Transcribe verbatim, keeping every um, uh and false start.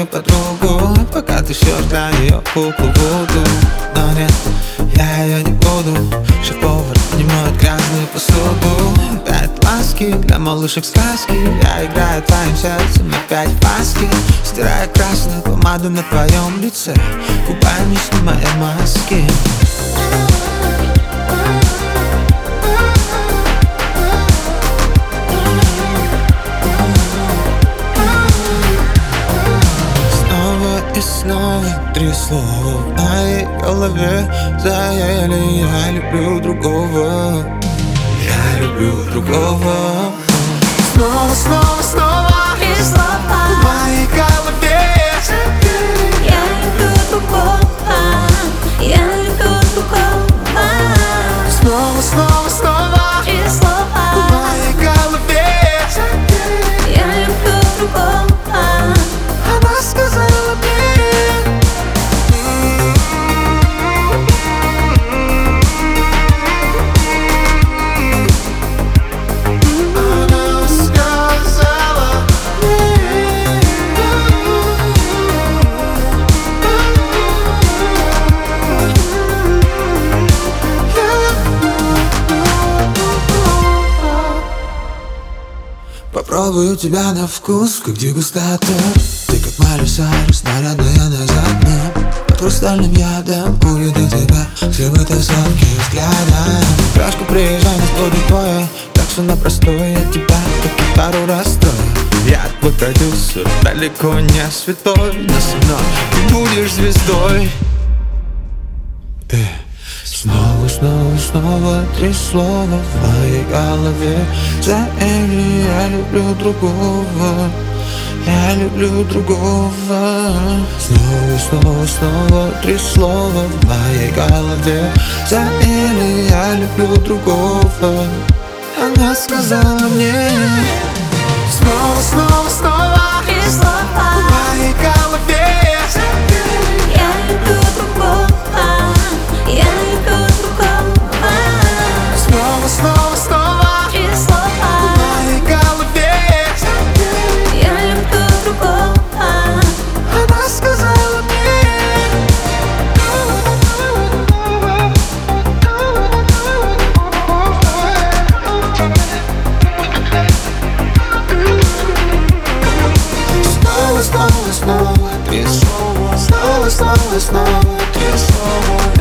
мою подругу, пока ты шьешь для нее куклу-вуду. Но нет, я ее не буду. Шеф-повар не моет грязную посуду. Опять ласки для малышек сказки. Я играю твоим сердцем опять в маски. Стирая красную помаду на твоем лице, губами не снимая маски. И снова три слова в моей голове заели: я люблю другого, я люблю другого. Снова, снова, снова Три слова в моей голове: я люблю другого, я люблю другого. снова, снова, снова Три в слова моей голове: я люблю другого. она сказала мне. Она сказала попробую тебя на вкус, как дегустатор. Ты как Майли Сайрус, нарядная на заднем. Под хрустальным ядом уведу тебя все в тусовке взглядом. Пешку приезжай, нас будет двое, так что на простое я тебя как гитару расстрою. Я твой продюсер, далеко не святой, но со мной ты будешь звездой. Ты снова, снова, снова три слова в моей голове заели: я люблю другого, я люблю другого. Снова, снова, снова три слова в моей голове заели: я люблю другого. Она сказала мне. Снова, снова, снова Три слова в моей голове: я люблю другого, я люблю другого. снова, снова, снова Три в слова моей голове: я люблю другого. она сказала мне. Снова, снова, снова три слова. Снова, снова, снова три слова.